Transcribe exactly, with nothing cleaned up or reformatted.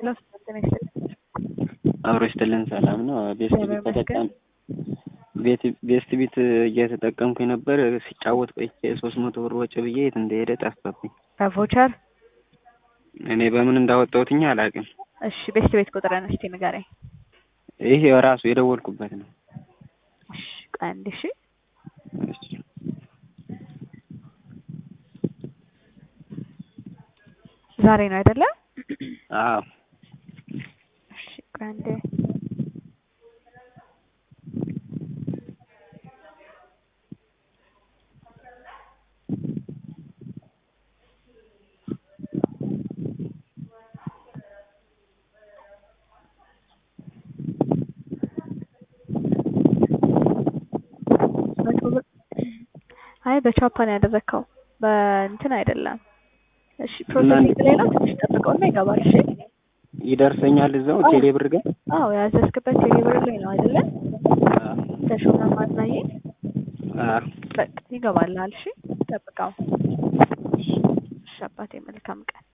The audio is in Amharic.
ነው ተነስተን አብሮ ይስተልን ሰላም ነው። ቤስት ቢት ተጠቀም ቤት ቤስት ቢት እየተጠቀምኩ ነበር። ሲጫወት ቆይቼ ሶስት መቶ ብር ወጪ ብዬ የት እንደሄደ ጠፋብኝ። በቮቸር እኔ በምን እንዳወጣሁትኛ አላውቅም። እሺ ቤስት ቤት ቁጥርን እስቲ ንገረኝ። ይሄ ራሱ የደወልኩበት ነው። እሺ አንድ እሺ እሺ ዛሬ ነው አይደለ? አዎ እሺ አንዴ አይ በቻፓን ያደረከው በእንትን አይደለም። እሺ ፕሮሰሲንግ ላይ ነው። ትንሽ ጠብቀውና ይገባል። እሺ ይደርሰኛል እዛው ቴሌ ብር ጋር። አዎ ያዘዝክበት ቴሌ ብር ላይ ነው አይደለ? ተሾመ ማዝናዬ። አዎ በቃ ይገባል። እሺ ጠብቀው። እሺ አባቴ መልካም ቀን።